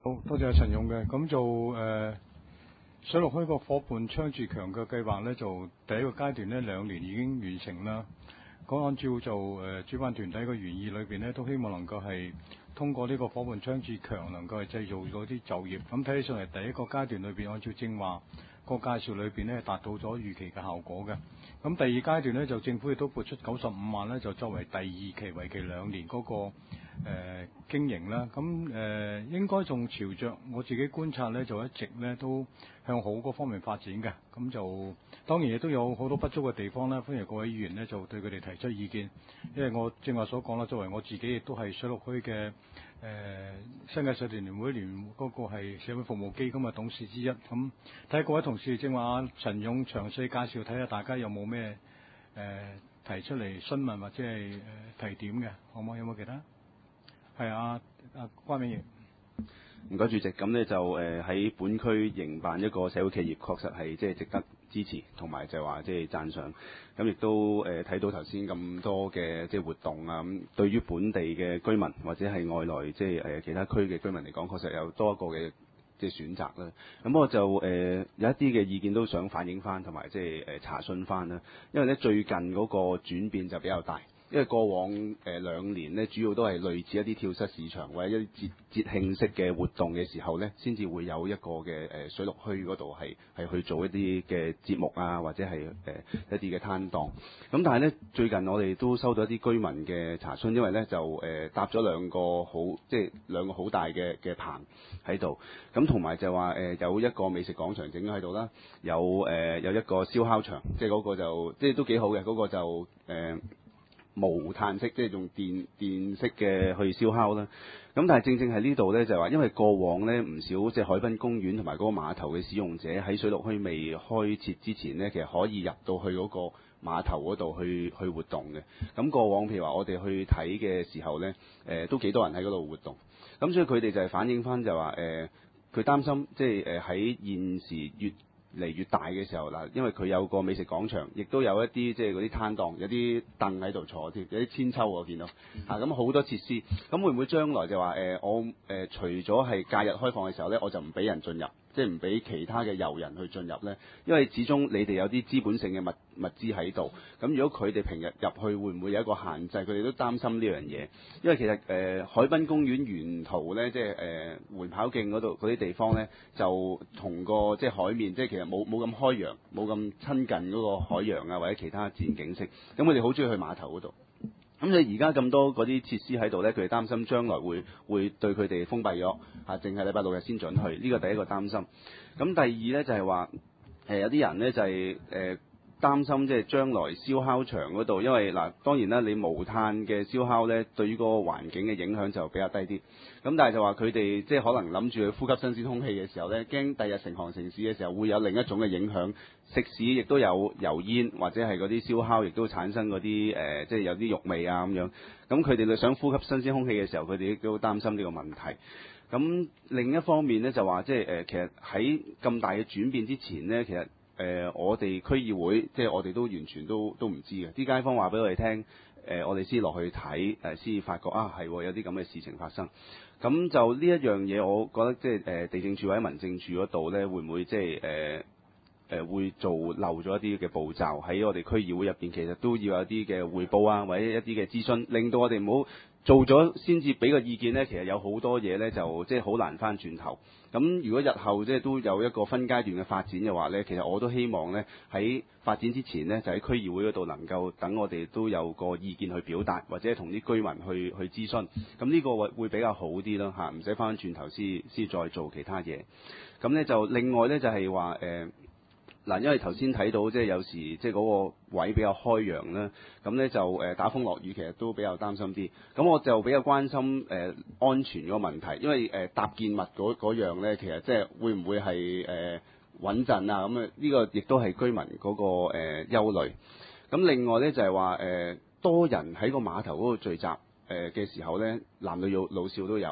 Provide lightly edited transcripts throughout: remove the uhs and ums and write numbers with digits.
好多謝陳勇嘅。咁就水陸墟個伙伴倡自強嘅計劃呢，就第一個階段呢2年已經完成啦。咁按照就主辦團體嘅原意裏邊呢，都希望能夠係通過呢個伙伴倡自強，能夠係製造咗啲就業。咁睇起上嚟，第一個階段裏邊，按照正話個介紹裏邊呢，達到咗預期嘅效果嘅。咁第二階段呢，就政府亦都撥出95萬呢，就作為第二期為期2年嗰個經營啦。咁應該仲朝着我自己觀察呢，就一直呢都向好嗰方面發展嘅。咁就當然亦都有好多不足嘅地方啦。歡迎各位議員呢，就對佢哋提出意見。因為我正話所講啦，作為我自己亦都係水陸區嘅新界社團聯會聯嗰個係社會服務基金嘅董事之一。咁睇下各位同事正話陳勇詳細介紹，睇下大家有冇咩提出嚟詢問或者係提點嘅，好唔好？有冇其他？係啊，關美儀。 唔該，主席。咁呢就喺本區營辦一個社會企業，確實係即係值得支持，同埋就係話即係讚賞。咁亦都睇到頭先咁多嘅即係活動啊，咁對於本地嘅居民或者係外來即係其他區嘅居民嚟講，確實有多一個嘅即係選擇啦。咁我就有一啲嘅意見都想反映翻，同埋即係查詢翻啦。因為呢最近嗰個轉變就比較大。因為過往2年呢，主要都係類似一啲跳蚤市場或者一啲節慶式嘅活動嘅時候呢，先至會有一個嘅水陸墟嗰度係去做一啲嘅節目啊，或者係一啲嘅攤檔。咁但係呢，最近我哋都收到一啲居民嘅查詢，因為呢就搭咗兩個好大嘅棚喺度，咁同埋就話有一個美食廣場整咗喺度啦，有一個燒烤場，即係嗰個就即係都幾好嘅，嗰個就無炭式，即係用電式嘅去燒烤啦。咁但係正係呢度呢，就係話因為過往呢唔少即係海濱公園同埋嗰個碼頭嘅使用者喺水陸墟未開設之前呢，其實可以入到去嗰個碼頭嗰度去活動嘅。咁過往譬如話我哋去睇嘅時候呢，都幾多人喺嗰度活動。咁所以佢哋就係反映翻就話佢擔心即係喺現時越嚟越大嘅時候嗱，因為佢有個美食廣場，亦都有一啲即係嗰啲攤檔，有啲凳喺度坐添，有啲千秋我見到咁好多設施。咁會唔會將來就話我除咗係假日開放嘅時候呢，我就唔俾人進入，即係唔俾其他嘅遊人去進入呢？因為始終你哋有啲資本性嘅物資喺度，咁如果佢哋平日入去會唔會有一個限制？佢哋都擔心呢樣嘢，因為其實海濱公園沿途呢，即係緩跑徑嗰度嗰啲地方呢，就同個即係海面，即係其實冇咁開揚，冇咁親近嗰個海洋啊或者其他自然景色。咁佢哋好中意去碼頭嗰度。咁你而家咁多嗰啲設施喺度呢，佢哋擔心將來會對佢哋封閉咗淨係禮拜六日先準去。呢個第一個擔心。咁第二呢，就係話有啲人呢，就係擔心即係將來燒烤場嗰度，因為嗱當然啦，你無炭嘅燒烤呢，對於嗰個環境嘅影響就比較低啲。咁但係就話佢哋即係可能諗住去呼吸新鮮空氣嘅時候呢，驚第日成行成市嘅時候會有另一種嘅影響。食肆亦都有油煙或者係嗰啲燒烤，亦都產生嗰啲即係有啲肉味啊咁樣。咁佢哋就想呼吸新鮮空氣嘅時候，佢哋亦都擔心呢個問題。咁另一方面呢，就話即係其實喺咁大嘅轉變之前呢，其實我哋區議會即係我哋都完全都唔知嘅。啲街坊話俾我哋聽，我哋先落去睇，先發覺係有啲咁嘅事情發生。咁就呢一樣嘢，我覺得即係地政處或者民政處嗰度呢，會唔會即係會做漏咗一啲嘅步驟喺我哋區議會入邊，其實都要有一啲嘅彙報啊，或者一啲嘅諮詢，令到我哋唔好做咗先至俾個意見呢。其實有好多嘢呢，就即係好難翻轉頭。咁如果日後即係都有一個分階段嘅發展嘅話呢，其實我都希望呢，喺發展之前呢，就喺區議會嗰度能夠等我哋都有個意見去表達，或者同啲居民去諮詢。咁呢個會比較好啲咯嚇，唔使翻轉頭先再做其他嘢。咁呢就另外呢，就係話嗱，因為頭先睇到即係有時即係嗰個位比較開揚啦，咁呢就打風落雨其實都比較擔心啲。咁我就比較關心安全嗰個問題，因為搭建物嗰樣呢，其實即係會唔會係穩陣啊？咁呢個亦都係居民嗰個憂慮。咁另外呢，就係話多人喺個碼頭嗰度聚集嘅時候呢，男女老少都有。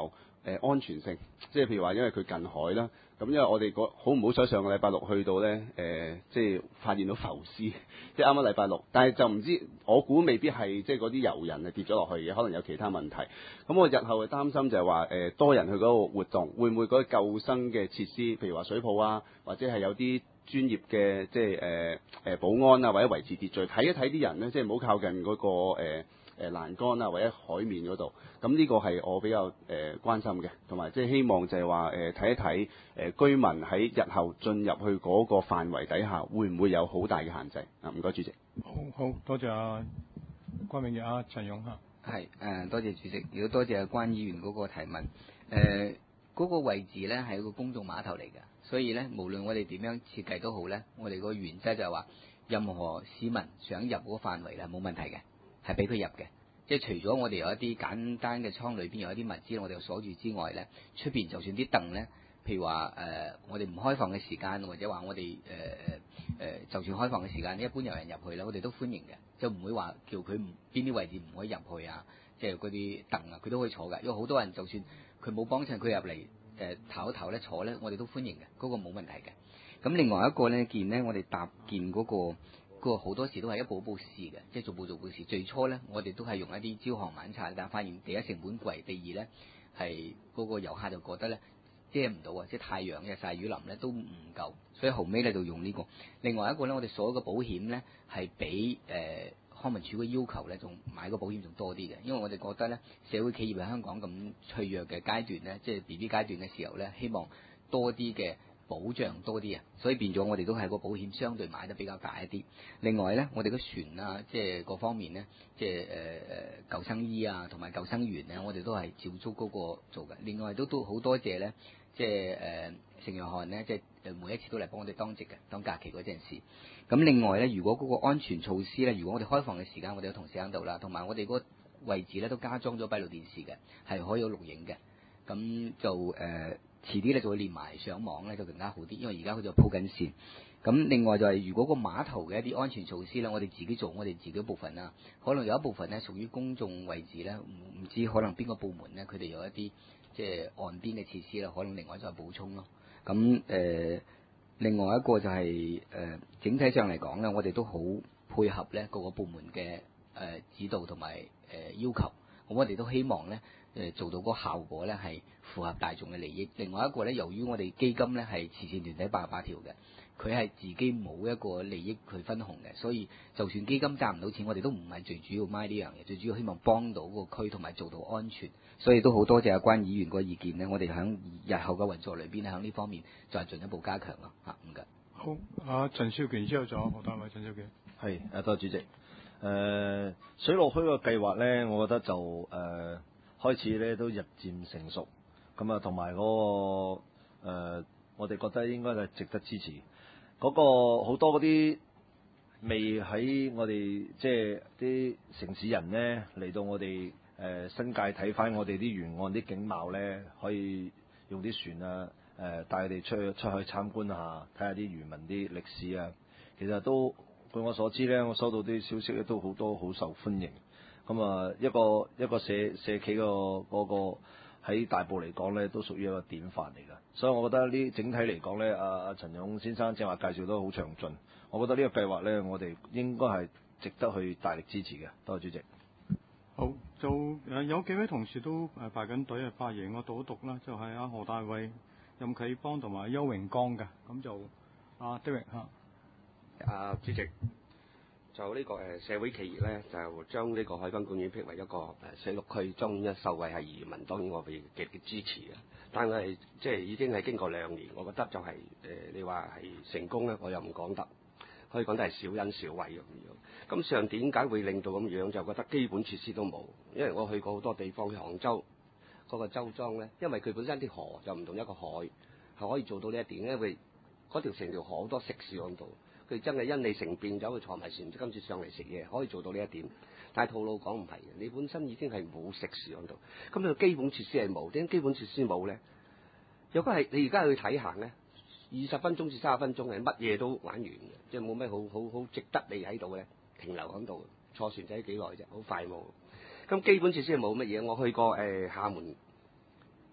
安全性，即係譬如話因為佢近海啦，咁因為我哋好唔好彩上個禮拜六去到咧即係發現到浮屍，即係啱啱禮拜六，但係就唔知我估未必係即係嗰啲遊人係跌咗落去嘅，可能有其他問題。咁我日後嘅擔心就係話多人去嗰個活動，會唔會嗰啲救生嘅設施，譬如話水泡啊，或者係有啲專業嘅即係保安啊，或者維持秩序，睇一睇啲人咧，即係唔好靠近嗰個欄杆啊，或者海面嗰度。咁呢個係我比較關心嘅，同埋即係希望就係話睇一睇居民喺日後進入去嗰個範圍底下，會唔會有好大嘅限制啊？唔該，主席。 好多謝關永傑陳勇嚇。 係多謝主席，亦都多謝關議員嗰個提問。嗰個位置咧係一個公眾碼頭嚟嘅，所以咧無論我哋點樣設計都好咧，我哋個原則就係話，任何市民想入嗰個範圍咧冇問題嘅，係俾佢入嘅。即係除咗我哋有一啲簡單嘅倉裏邊有一啲物資我哋鎖住之外咧，出邊就算啲凳咧，譬如話我哋唔開放嘅時間，或者話我哋就算開放嘅時間，一般有人入去咧，我哋都歡迎嘅，就唔會話叫佢邊啲位置唔可以入去啊，即係嗰啲凳啊，佢都可以坐嘅。因為好多人就算佢冇幫襯，佢入嚟唞一唞咧坐咧，我哋都歡迎嘅，嗰個冇問題嘅。咁另外一個咧見咧，我哋搭建嗰個好多時都係一步一步試嘅，即係逐步試。最初咧，我哋都係用一啲朝行晚拆，但係發現第一成本貴，第二咧係嗰個遊客就覺得咧遮唔到啊，即係太陽嘅曬雨淋咧都唔夠，所以後尾咧就用呢個。另外一個咧，我哋所有嘅保險咧係比康文署嘅要求咧，仲買個保險仲多啲嘅，因為我哋覺得咧社會企業喺香港咁脆弱嘅階段咧，即係 BB 階段嘅時候咧，希望多啲嘅保障多啲啊，所以變咗我哋都係個保險相對買得比較大一啲。另外咧，我哋嘅船啊，即係各方面咧，即係救生衣啊，同埋救生員咧，我哋都係照足嗰個做嘅。另外都好多謝咧，即係聖約翰咧，即係每一次都嚟幫我哋當值嘅，當假期嗰陣時。咁另外咧，如果嗰個安全措施咧，如果我哋開放嘅時間，我哋有同事喺度啦，同埋我哋嗰個位置咧都加裝咗閉路電視嘅，係可以有錄影嘅。咁就遲啲咧就會連埋上網咧就更加好啲，因為而家佢就鋪緊線。咁另外就係如果個碼頭嘅一啲安全措施咧，我哋自己做我哋自己部分啦，可能有一部分咧屬於公眾位置咧，唔知可能邊個部門咧佢哋有一啲即係岸邊嘅設施啦，可能另外再補充咯。咁另外一個就係整體上嚟講咧，我哋都好配合咧各個部門嘅指導同埋要求，我哋都希望咧做到個效果咧係符合大眾嘅利益。另外一個咧，由於我哋基金咧係慈善團體88條嘅，佢係自己冇一個利益去分紅嘅，所以就算基金賺唔到錢，我哋都唔係最主要買呢樣嘢，最主要希望幫到個區同埋做到安全。所以都好多謝阿關議員個意見咧，我哋喺日後嘅運作裏邊咧，喺呢方面再進一步加強咯嚇，唔該。 好，陳少權之後仲有何單位？陳少權係多謝主席。水落區個計劃咧，我覺得就開始咧都日漸成熟，咁啊同埋嗰個我哋覺得應該係值得支持。嗰個好多嗰啲未喺我哋即係啲城市人咧嚟到我哋新界睇翻我哋啲沿岸啲景貌咧，可以用啲船啊帶佢哋出去參觀下，睇下啲漁民啲歷史啊。其實都據我所知咧，我收到啲消息咧都好多好受歡迎。咁啊一個社企嗰個喺大埔嚟講咧，都屬於一個典範嚟㗎。所以我覺得呢整體嚟講咧，阿陳勇先生正話介紹得好詳盡。我覺得呢個計劃咧，我哋應該係值得去大力支持嘅。多謝主席。 好，就有幾位同事都排緊隊發言，我讀一讀啦，就係阿何大衛、任啟邦同埋邱榮光嘅，咁就阿 David 嚇。 主席，就呢個社會企業咧，就將呢個海濱公園辟為一個水陸區，中一受惠係移民，當然我哋極支持嘅。但係即係已經係經過2年，我覺得就係你話係成功咧，我又唔講得，可以講得係小恩小惠咁樣。咁上點解會令到咁樣？就覺得基本設施都冇，因為我去過好多地方，杭州嗰個周莊咧，因為佢本身啲河就唔同一個海，係可以做到呢一點，因為嗰條成條河好多食肆喺度。佢真係因利成便，走去坐埋船，今次上嚟食嘢，可以做到呢一點。但係套路講唔係嘅，你本身已經係冇食肆喺度，咁你基本設施係冇，點解基本設施冇咧？如果係你而家去睇行咧，20分鐘至30分鐘係乜嘢都玩完嘅，即係冇咩好值得你喺度咧停留喺度。坐船仔幾耐啫，好快冇。咁基本設施係冇乜嘢，我去過廈門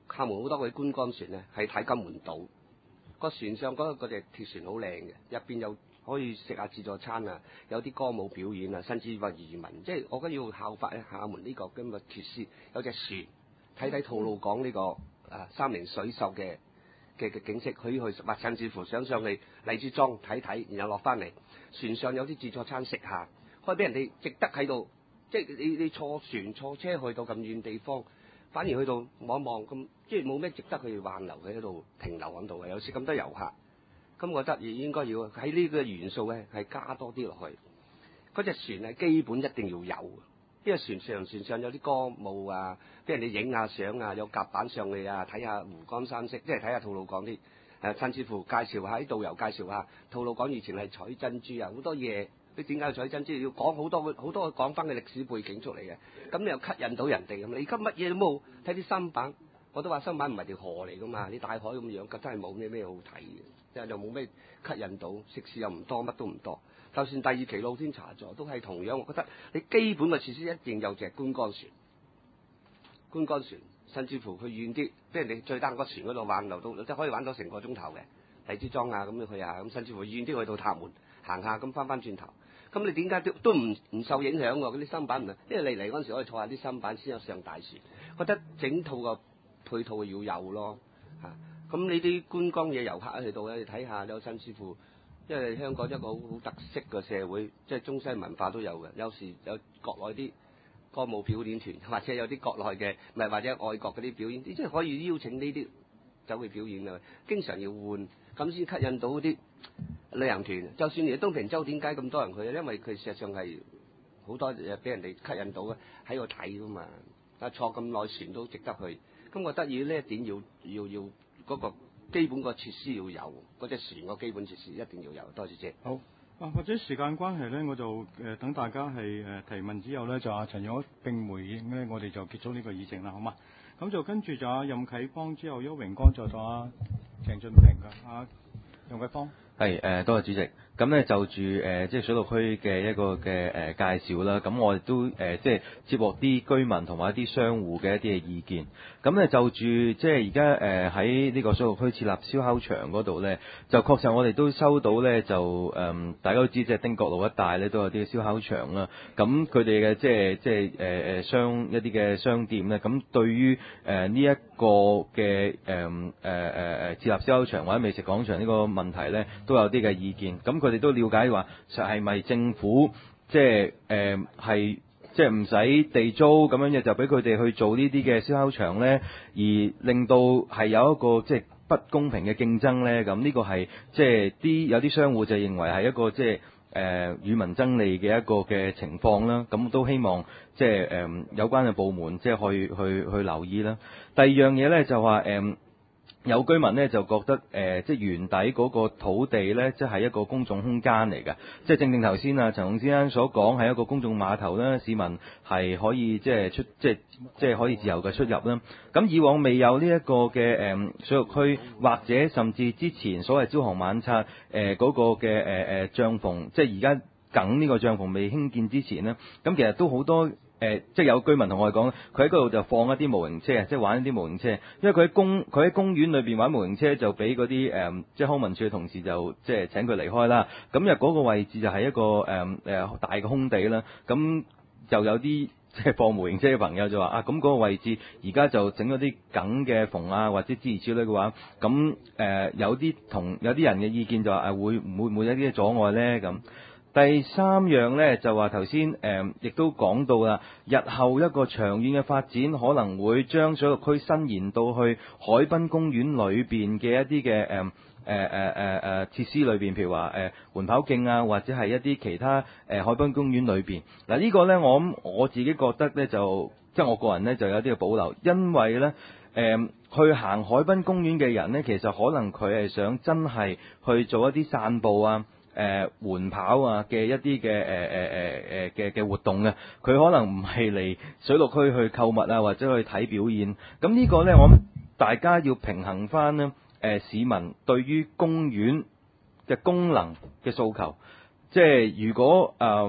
廈門好多嗰啲觀光船咧係睇金門島，個船上嗰隻鐵船好靚嘅，入邊有可以食下自助餐啊，有啲歌舞表演啊，甚至話漁民，即係我覺得要效法咧廈門呢個咁嘅設施，有隻船睇吐露港呢個三菱水秀嘅景色，佢去或甚至乎想上去荔枝莊睇睇，然後落翻嚟船上有啲自助餐食下，可以俾人哋值得喺度，即係你坐船坐車去到咁遠地方，反而去到望一望咁，即係冇咩值得去挽留嘅喺度停留喺度嘅，有時咁多遊客。咁我覺得應該要喺呢個元素咧係加多啲落去。嗰隻船係基本一定要有，因為船上有啲歌舞啊，俾人哋影下相啊，有甲板上去啊，睇下湖光山色，即係睇下吐露港啲甚至乎介紹下啲導遊介紹下吐露港以前係採珍珠啊，好多嘢。你點解要採珍珠？要講好多講翻嘅歷史背景出嚟嘅，咁你又吸引到人哋咁。你而家乜嘢都冇，睇啲新版，我都話新版唔係條河嚟噶嘛，你大海咁樣，真係冇咩好睇嘅。又冇咩吸引到，食肆又唔多，乜都唔多。就算第二期露天茶座都係同樣，我覺得你基本嘅設施一定有隻觀光船，甚至乎佢遠啲，即係你最單個船嗰度玩留到，即係可以玩到成個鐘頭嘅荔枝莊啊咁樣去啊，咁甚至乎遠啲去到塔門行下，咁翻轉頭。咁你點解都唔受影響喎？嗰啲新版唔係，因為你嚟嗰陣時可以坐下啲新版先有上大船，覺得整套個配套要有咯嚇。咁呢啲觀光嘢遊客去到咧，你睇下有甚至乎，因為香港一個好特色嘅社會，即係中西文化都有嘅。有時有國內啲歌舞表演團，或者有啲國內嘅，唔係或者外國嗰啲表演，即係可以邀請呢啲走去表演嘅。經常要換，咁先吸引到啲旅行團。就算而家東平洲點解咁多人去？因為佢事實上係好多嘢俾人哋吸引到嘅，喺度睇噶嘛。坐咁耐船都值得去。咁我覺得要呢一點要嗰個基本個設施要有，嗰隻船個基本設施一定要有。多謝謝。 好或者時間關係咧，我就等大家係提問之後咧，就阿陳友並回應咧，我哋就結束呢個議程啦，好嘛？咁就跟住就阿任啟邦之後，邱榮光再到阿鄭俊平嘅任啟邦。 係多謝主席。咁咧就住即係水陸區嘅一個嘅介紹啦。咁我哋都即係接獲啲居民同埋一啲商戶嘅一啲嘅意見。咁咧就住即係而家喺呢個水陸區設立燒烤場嗰度咧，就確實我哋都收到咧就大家都知即係汀角路一帶咧都有啲燒烤場啦。咁佢哋嘅即係一啲嘅商店咧，咁對於呢一個嘅設立燒烤場或者美食廣場呢個問題咧，都有啲嘅意見。咁佢哋都了解話，係咪政府即係係即係唔使地租咁樣嘅，就俾佢哋去做呢啲嘅燒烤場咧，而令到係有一個即係不公平嘅競爭咧？咁呢個係即係有啲商戶就認為係一個即係與民爭利嘅一個嘅情況啦。咁都希望即係有關嘅部門即係去留意啦。第二樣嘢咧就話有居民咧就覺得即係原底嗰個土地咧，即係一個公眾空間嚟嘅，即係正頭先啊陳勇先生所講係一個公眾碼頭啦，市民係可以即係可以自由嘅出入啦。咁以往未有呢一個嘅水陸區，或者甚至之前所謂朝行晚拆嗰個嘅帳篷，即係而家梗呢個帳篷未興建之前呢，咁其實都好多。即係有居民同我哋講，佢喺嗰度就放一啲模型車，即係玩一啲模型車。因為佢喺公園裏邊玩模型車，就俾嗰啲即係康文署嘅同事就即係請佢離開啦。咁入嗰個位置就係一個大嘅空地啦。咁就有啲即係放模型車嘅朋友就話咁嗰個位置而家就整咗啲梗嘅縫啊，或者諸如此類嘅話，咁有啲人嘅意見就話會唔會有啲嘅阻礙咧咁。第三樣呢，就話頭先亦都講到啦，日後一個長遠嘅發展可能會將水陸區伸延到去海濱公園裏邊嘅一啲嘅設施裏邊，譬如話緩跑徑啊，或者係一啲其他海濱公園裏邊。嗱呢個呢，我自己覺得呢，就即係我個人呢，就有啲嘅保留，因為呢，去行海濱公園嘅人呢，其實可能佢係想真係去做一啲散步啊。緩跑啊嘅一啲嘅活動嘅，佢可能唔係嚟水陸區去購物啊，或者去睇表演。咁呢個呢，我諗大家要平衡翻呢市民對於公園嘅功能嘅訴求。即係如果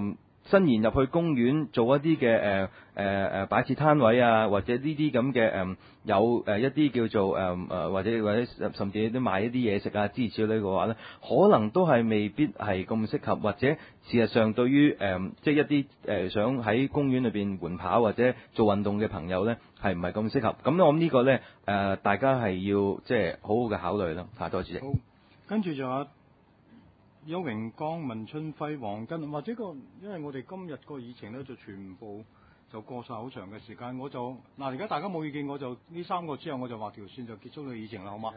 伸延入去公園做一啲嘅擺設攤位啊，或者呢啲咁嘅有一啲叫做或者甚至都賣一啲嘢食啊，諸如此類嘅話咧，可能都係未必係咁適合，或者事實上對於即係一啲想喺公園裏邊緩跑或者做運動嘅朋友咧，係唔係咁適合？咁我諗呢個咧大家係要即係好好嘅考慮咯。多謝主席。 好，跟住就有邱榮光、文春輝、黃根，或者因為我哋今日個議程咧就全部就過晒好長嘅時間，我就而家大家冇意見，我就呢3個之後我就畫條線就結束個議程啦，好嘛？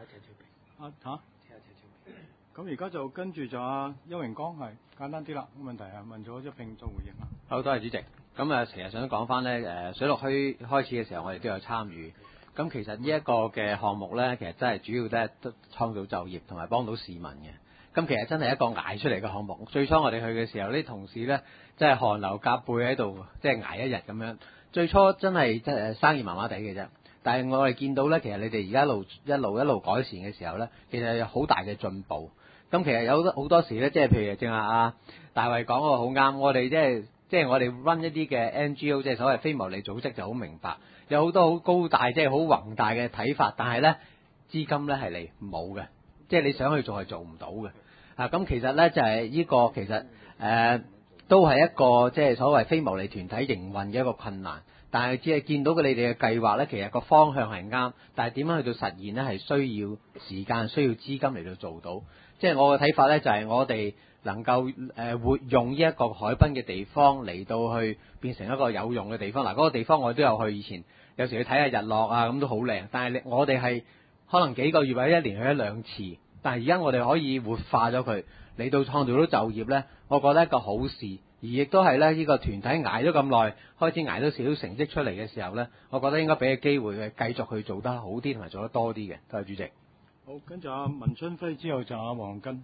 咁而家就跟住就邱榮光係簡單啲啦，冇問題啊，問咗一並做回應啦。 好，多謝主席。咁其實想講翻咧，水樂墟開始嘅時候，我哋都有參與。咁其實呢一個嘅項目咧，其實真係主要咧都創造就業同埋幫到市民嘅。咁其實真係一個捱出嚟嘅項目。最初我哋去嘅時候，啲同事咧真係寒流浹背喺度，即係捱一日咁樣。最初真係生意麻麻地嘅啫。但係我哋見到咧，其實你哋而家一路改善嘅時候咧，其實有好大嘅進步。咁其實有好多時咧，即係譬如正話大衛講嗰個好啱，我哋即係我哋 run 一啲嘅 NGO， 即係所謂非牟利組織就好明白，有好多好高大即係好宏大嘅睇法，但係咧資金咧係嚟冇嘅，即係你想去做係做唔到嘅。咁其實咧就係呢個其實都係一個即係所謂非牟利團體營運嘅一個困難。但係只係見到你哋嘅計劃咧，其實個方向係啱，但係點樣去到實現咧，係需要時間、需要資金嚟到做到。即係我嘅睇法咧，就係我哋能夠活用呢一個海濱嘅地方嚟到去變成一個有用嘅地方。嗱，嗰個地方我都有去，以前有時去睇下日落啊，咁都好靚。但係我哋係可能幾個月或者一年去1-2次，但係而家我哋可以活化咗佢，嚟到創造到就業咧，我覺得一個好事。而亦都係咧，呢個團體捱咗咁耐，開始捱到少少成績出嚟嘅時候咧，我覺得應該俾個機會佢繼續去做得好啲，同埋做得多啲嘅。多謝主席。 好，跟住文春輝之後就黃根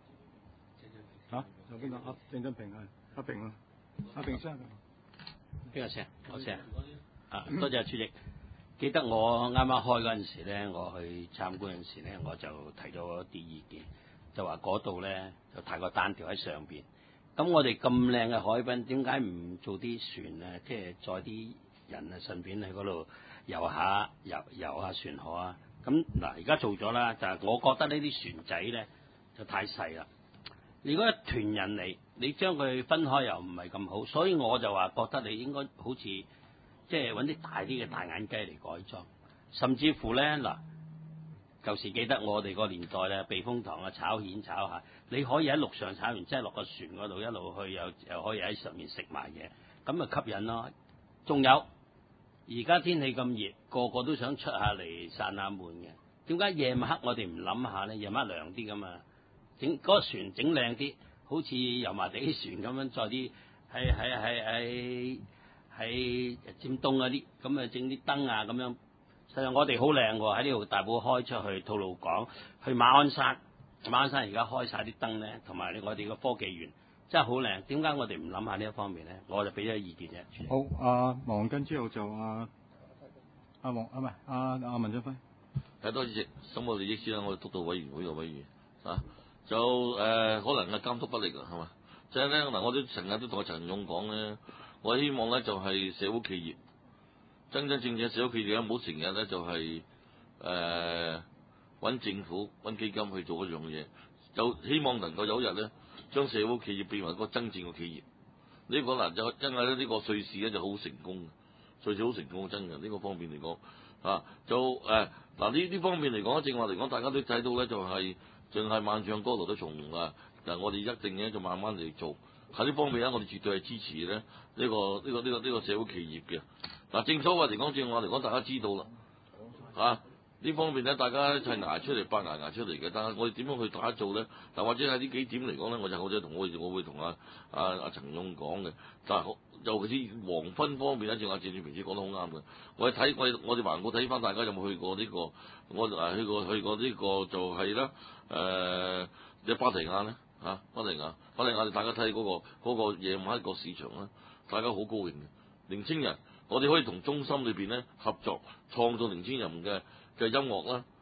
有邊個？鄭振平係阿平啊，阿平先。 邊個先？我先多謝主席。記得我啱啱開嗰陣時咧，我去參觀嗰陣時咧，我就提咗啲意見，就話嗰度咧就太過單調喺上邊。咁我哋咁靚嘅海濱，點解唔做啲船啊？即係載啲人啊，順便喺嗰度遊下船河啊！咁嗱，而家做咗啦，就係我覺得呢啲船仔咧就太細啦。如果一團人嚟，你將佢分開又唔係咁好，所以我就話覺得你應該好似即係揾啲大啲嘅大眼雞嚟改裝，甚至乎咧嗱。舊時記得我哋個年代咧，避風塘啊，炒蜆炒下，你可以喺陸上炒完，即係落個船嗰度一路去，又可以喺上面食埋嘢，咁咪吸引咯。仲有而家天氣咁熱，個個都想出下嚟散下悶嘅。點解夜晚黑我哋唔諗下咧？夜晚涼啲噶嘛，整嗰個船整靚啲，好似油麻地船咁樣，再啲喺尖東嗰啲，咁啊整啲燈啊咁樣。實際我哋好靚喎，喺呢度大埔開出去吐露港，去馬鞍山而家開晒啲燈咧，同埋我哋個科技園真係好靚。點解我哋唔諗下呢一方面咧？我就俾咗意見啫。 好，黃根之後就文俊輝。 多謝主席，咁我哋益先啦，我哋督導委員會嘅委員就可能係監督不力啊，係嘛？即係咧嗱，我都成日都同阿陳勇講咧，我希望咧就係社會企業。真正嘅社會企業咧，唔好成日咧就係揾政府揾基金去做一樣嘢，就希望能夠有一日咧，將社會企業變為一個真正嘅企業。呢個嗱就因為咧呢個瑞士咧就好成功，瑞士好成功真嘅呢個方面嚟講呢方面嚟講，正話嚟講，大家都睇到咧就係淨係萬丈高樓都從但我哋一定咧就慢慢嚟做喺呢方面咧，我哋絕對係支持咧呢個社會企業嘅。正所謂嚟講，正話嚟講，大家知道啦，呢方面咧，大家一齊捱出嚟，捱出嚟嘅。但係我哋點樣去打造咧？但或者係呢幾點嚟講咧，我會同阿陳勇講嘅。但係尤其是黃昏方面咧，正話鄭志平先講得好啱嘅。我哋環顧睇翻，大家有冇去過呢個？我去過呢個就係啦，巴提亞咧巴提亞，大家睇嗰個夜晚一個市場啦，大家好高興嘅年青人。我哋可以同中心裏邊咧合作，創造年輕人嘅音樂啦，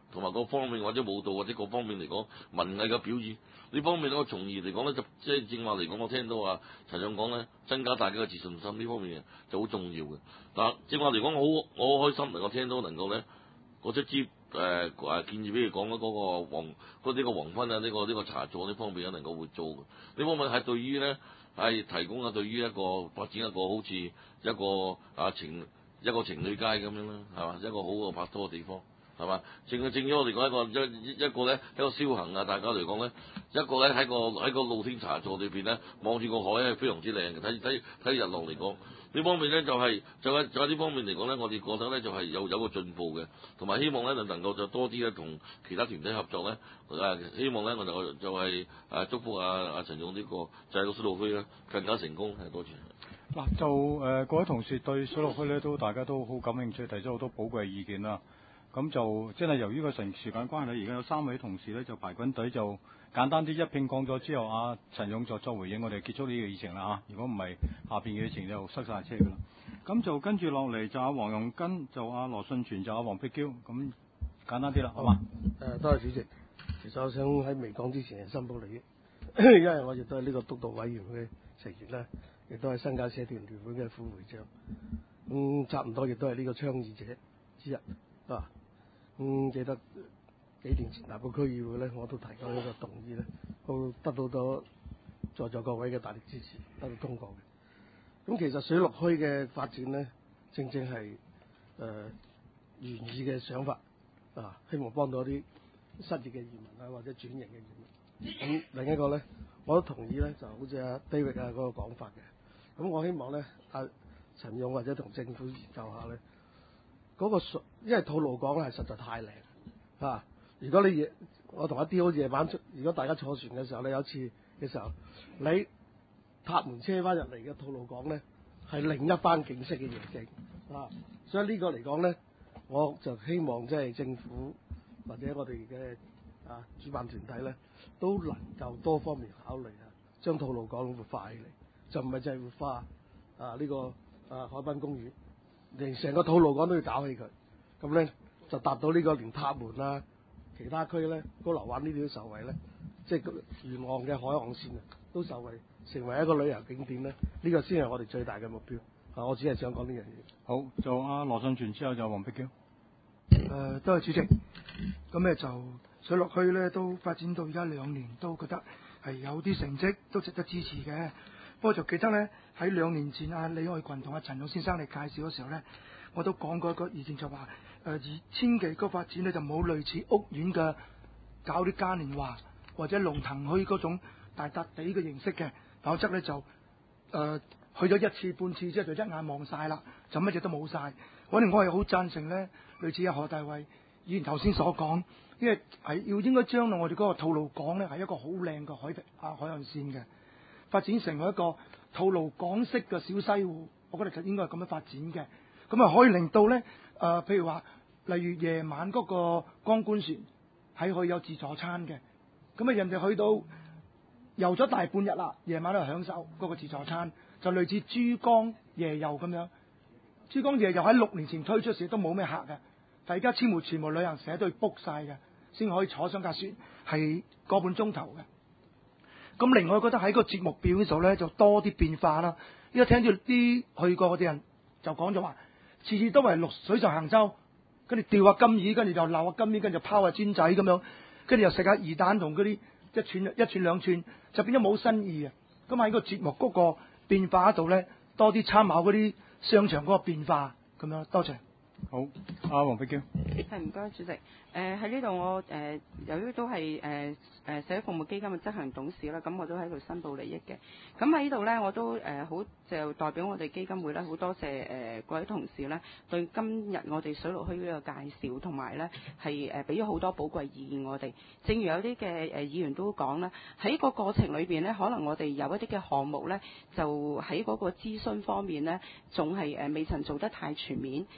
同埋各方面或者舞蹈或者各方面嚟講文藝嘅表演呢方面咧，我從而嚟講咧就即係正話嚟講，我聽到啊陳長講咧增加大家嘅自信心呢方面就好重要嘅。嗱，正話嚟講，我好開心能夠聽到能夠咧嗰出支建議，比如講嗰個黃昏啊，呢個茶座呢方面咧能夠會做嘅。呢方面係對於咧係提供啊，對於一個發展一個好似一個情侶街咁樣啦，係嘛，一個好嘅拍拖嘅地方。係嘛？正咗我哋講一個咧一個消行啊！大家嚟講咧，一個咧喺個露天茶座裏邊咧，望住個海係非常之靚嘅。睇日落嚟講，呢方面咧就係呢方面嚟講咧，我哋覺得咧就係有個進步嘅，同埋希望咧能夠就多啲咧同其他團體合作咧。希望咧我哋就係祝福阿陳勇呢個就係個水陸區咧更加成功。係多謝。 嗱就各位同事對水陸區咧大家都好感興趣，提咗好多寶貴意見啦。咁就真係由於個時間關係，而家有3位同事咧就排緊隊，就簡單啲一併講咗之後，阿陳勇作回應，我哋結束呢個議程啦嚇。如果唔係下邊嘅議程就塞晒車㗎啦。咁就跟住落嚟就阿黃容根，就阿羅信全，就阿黃碧嬌，咁簡單啲啦，好嘛？ 多謝主席。其實我想喺未講之前申報利益，因為我亦都係呢個督導委員會成員啦，亦都係新界社團聯會嘅副會長，差唔多亦都係呢個倡議者之一啊。記得幾年前立法區議會咧，我都提過一個動議咧，都得到咗在座各位嘅大力支持，得到通過嘅。咁其實水陸區嘅發展咧，正係原意嘅想法啊，希望幫到啲失業嘅移民啊，或者轉型嘅移民。咁另一個咧，我都同意咧，就好似阿 David 嗰個講法嘅。咁我希望咧，陳勇或者同政府研究下咧。因為吐露港咧係實在太靚啊！如果我同阿雕夜晚如果大家坐船嘅時候咧，有次嘅時候，你塔門車翻入嚟嘅吐露港咧，係另一番景色嘅夜景啊！所以呢個嚟講咧，我就希望即係政府或者我哋嘅主辦團體咧，都能夠多方面考慮將吐露港活化起嚟，就唔係淨係活化呢個海濱公園。連成個吐露港都要搞起佢，咁咧就達到呢個連塔門啦、其他區咧、高流灣呢啲都受惠咧，即係沿岸嘅海岸線都受惠，成為一個旅遊景點咧，呢個先係我哋最大嘅目標。我只係想講呢樣嘢。 好，就阿羅信全之後就黃碧嬌。 多謝主席。咁咧就水陸區咧都發展到而家2年，都覺得係有啲成績，都值得支持嘅。不過就記得咧喺2年前阿李愛群同阿陳勇先生嚟介紹嘅時候咧，我都講過一個意見，就話千祈個發展咧就冇類似屋苑嘅搞啲嘉年華或者龍騰墟嗰種大笪地嘅形式嘅，否則咧就去咗一次半次之後就一眼望晒啦，就乜嘢都冇晒。我係好贊成咧，類似阿何大衛議員頭先所講，因為係應該將我哋嗰個吐露港咧係一個好靚嘅海岸線嘅。發展成為一個吐露港式嘅小西湖，我覺得就應該係咁樣發展嘅。咁啊可以令到咧譬如話，例如夜晚嗰個光觀船係可以有自助餐嘅。咁啊人哋去到遊咗大半日啦，夜晚都享受嗰個自助餐，就類似珠江夜遊咁樣。珠江夜遊喺6年前推出時都冇咩客嘅，但而家全部旅行社都要 book 晒嘅，先可以坐上架船，係個半鐘頭嘅。咁另外覺得喺個節目表嗰度咧就多啲變化啦。依家聽住啲去過嗰啲人就講咗話，次次都係落水上行舟，跟住釣下金魚，跟住就撈下金魚，跟住拋下磚仔咁樣，跟住又食下魚蛋同嗰啲一串兩串，就變咗冇新意啊！咁喺個節目嗰個變化度咧，多啲參考嗰啲商場嗰個變化咁樣。多謝。 好，阿黃碧嬌。 係唔該，主席。喺呢度我由於都係社會服務基金嘅執行董事啦，咁我都喺度申報利益嘅。咁喺呢度咧，我都好就代表我哋基金會咧，好多謝各位同事咧，對今日我哋水陸區呢個介紹同埋咧係俾咗好多寶貴意見我哋。正如有啲嘅議員都講啦，喺個過程裏邊咧，可能我哋有一啲嘅項目咧，就喺嗰個諮詢方面咧，仲係未曾做得太全面。由於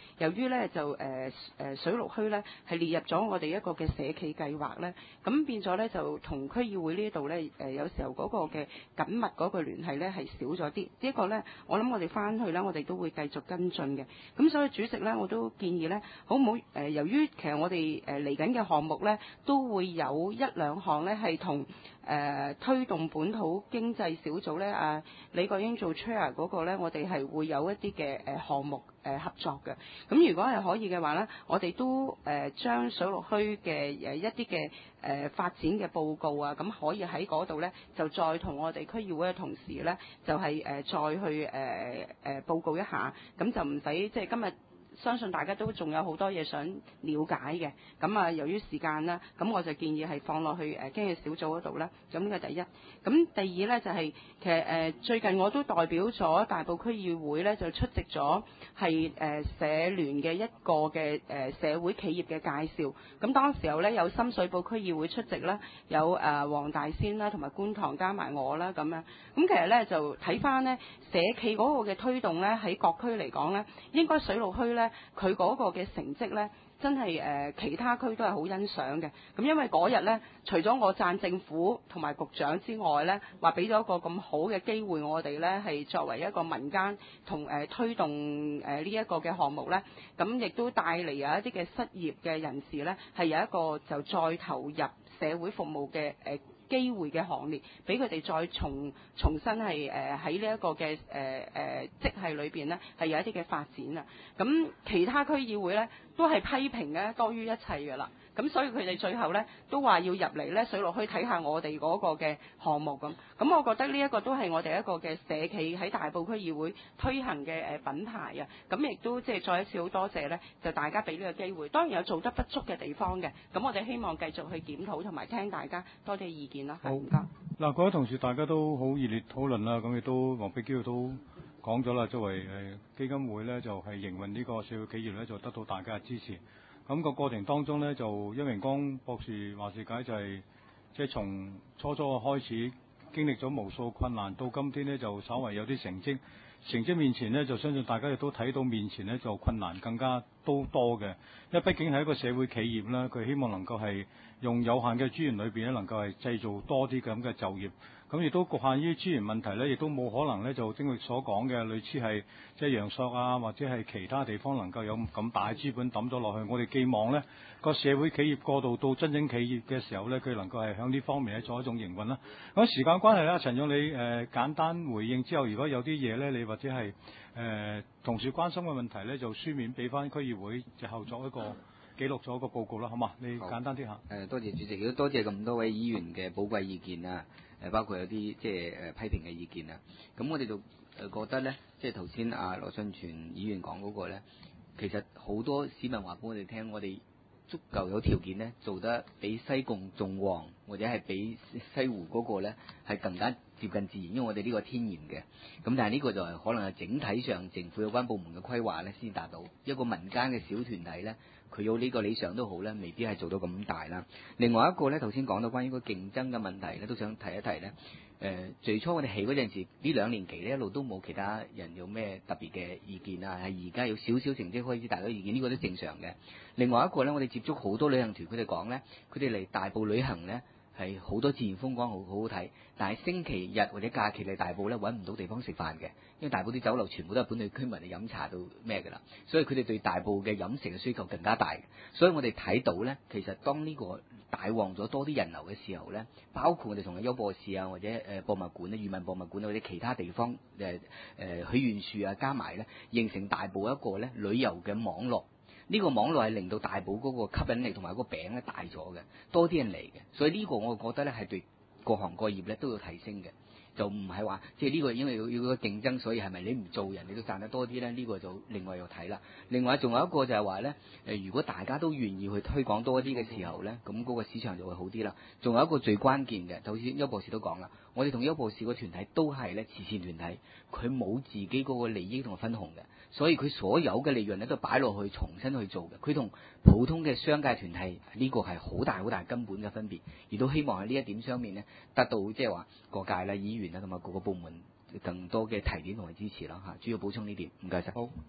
咧就水陸墟咧係列入咗我哋一個嘅社企計劃咧，咁變咗咧就同區議會呢度咧有時候嗰個嘅緊密嗰個聯繫咧係少咗啲，呢個咧我諗我哋翻去咧我哋都會繼續跟進嘅。咁所以主席咧我都建議咧，好唔好由於其實我哋嚟緊嘅項目咧都會有一兩項咧係同推動本土經濟小組咧李國英做 chair 嗰個咧，我哋係會有一啲嘅項目合作嘅。咁如果係可以嘅話咧，我哋都將水陸墟嘅一啲嘅發展嘅報告啊，咁可以喺嗰度咧就再同我哋區議會嘅同事咧就係再去報告一下，咁就唔使即係今日。相信大家都仲有好多嘢想了解嘅，咁由於時間啦，咁我就建議係放落去經濟小組嗰度啦。咁呢個第一，咁第二呢，就係、其實最近我都代表咗大埔區議會呢，就出席咗係社聯嘅一個嘅社會企業嘅介紹。咁當時候呢，有深水埗區議會出席啦，有黃大仙啦，同埋觀塘加埋我啦咁樣。咁其實呢，就睇翻呢社企嗰個嘅推動呢，喺各區嚟講呢，應該水陸墟呢。佢嗰個嘅成績呢，真係其他區都係好欣賞嘅。咁因為嗰日呢，除咗我讚政府同埋局長之外呢，話俾咗一個咁好嘅機會我哋呢，係作為一個民間同推動呢一個嘅項目呢，咁亦都帶嚟有一啲嘅失業嘅人士呢，係有一個就再投入社會服務嘅機會嘅行列，俾佢哋再重新係喺呢一個嘅職系裏邊呢，係有一啲嘅發展啊。咁其他區議會呢，都係批評咧多於一切㗎啦。咁所以佢哋最後呢，都話要入嚟呢水陸墟睇下我哋嗰個嘅項目咁。咁我覺得呢一個都係我哋一個嘅社企喺大埔區議會推行嘅品牌啊。咁亦都即係再一次好多謝呢，就大家俾呢個機會。當然有做得不足嘅地方嘅，咁我哋希望繼續去檢討同埋聽大家多啲意見啦。 好， 唔該。 嗱，各位同事大家都好熱烈討論啦，咁亦都黃碧嬌都講咗啦，作為基金會呢，就係營運呢個社會企業呢，就得到大家嘅支持。咁個過程當中呢，就邱榮光博士話事解就係即係從初初開始經歷咗無數困難，到今天呢，就稍為有啲成績。成績面前呢，就相信大家亦都睇到面前呢，就困難更加都多嘅，因為畢竟係一個社會企業啦，佢希望能夠係用有限嘅資源裏邊咧，能夠係製造多啲咁嘅就業。咁亦都局限於資源問題咧，亦都冇可能咧就正如所講嘅類似係即係陽朔啊，或者係其他地方能夠有咁大資本抌咗落去。我哋寄望呢個社會企業過渡到真正企業嘅時候呢，佢能夠係向呢方面咧做一種營運啦。咁時間關係啦，陳勇你簡單回應之後，如果有啲嘢呢，你或者係同事關心嘅問題呢，就書面俾翻區議會，日後作一個記錄咗一個報告啦，好嘛？你簡單啲下。 多謝主席，亦都多謝咁多位議員嘅寶貴意見啊！包括有啲即係批評嘅意見啊。咁我哋就覺得咧，即係頭先羅信全議員講嗰個咧，其實好多市民話俾我哋聽，我哋足夠有條件咧做得比西貢仲旺，或者係比西湖嗰個咧係更加接近自然，因為我哋呢個天然嘅。咁但係呢個就係可能係整體上政府有關部門嘅規劃咧先達到，一個民間嘅小團體咧，佢有呢個理想都好咧，未必係做到咁大啦。另外一個咧，頭先講到關於個競爭嘅問題咧，都想提一提咧。最初我哋起嗰陣時，呢2年期咧一路都冇其他人有咩特別嘅意見啊，係而家有少少成績開始大家意見，呢個都正常嘅。另外一個咧，我哋接觸好多旅行團，佢哋講咧，佢哋嚟大埔旅行咧係好多自然風光好好睇，但係星期日或者假期嚟大埔咧揾唔到地方食飯嘅，因為大埔啲酒樓全部都係本地居民嚟飲茶到咩㗎啦，所以佢哋對大埔嘅飲食嘅需求更加大。所以我哋睇到咧，其實當呢個大旺咗多啲人流嘅時候咧，包括我哋同阿邱博士啊，或者博物館咧、漁民博物館或者其他地方許願樹啊，加埋咧，形成大埔一個咧旅遊嘅網絡。呢個網絡係令到大埔嗰個吸引力同埋個餅咧大咗嘅，多啲人嚟嘅，所以呢個我覺得咧係對各行各業咧都要提升嘅。就唔係話即係呢個因為要個競爭，所以係咪你唔做人你都賺得多啲咧？呢個就另外要睇啦。另外仲有一個就係話咧，如果大家都願意去推廣多啲嘅時候咧，咁嗰個市場就會好啲啦。仲有一個最關鍵嘅，就好似邱博士都講啦，我哋同邱博士個團體都係咧慈善團體，佢冇自己嗰個利益同埋分紅嘅，所以佢所有嘅利潤咧都擺落去重新去做嘅。佢同普通嘅商界團體呢個係好大好大根本嘅分別，而都希望喺呢一點上面咧得到即係話各界啦、議員啦同埋各個部門更多嘅提點同埋支持啦嚇。主要補充呢點，唔該晒。 好，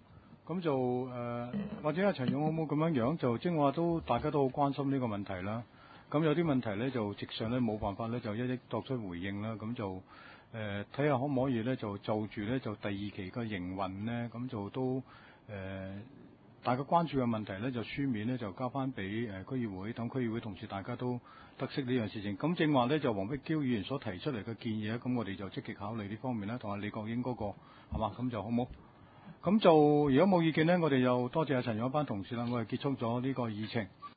咁就或者阿陳勇好唔好咁樣就即係我話大家都好關心呢個問題啦。咁有啲問題咧就直上咧冇辦法咧就一一作出回應啦。咁就睇下可唔可以咧就住咧就第二期嘅營運咧，咁就都大家關注嘅問題咧就書面咧就交翻俾區議會，等區議會同事大家都得悉呢樣事情。咁正話咧就黃碧嬌議員所提出嚟嘅建議咧，咁我哋就積極考慮呢方面啦，同埋李國英嗰個係嘛，咁就好唔好？咁就如果冇意見咧，我哋又多謝阿陳勇一班同事啦，我哋結束咗呢個議程。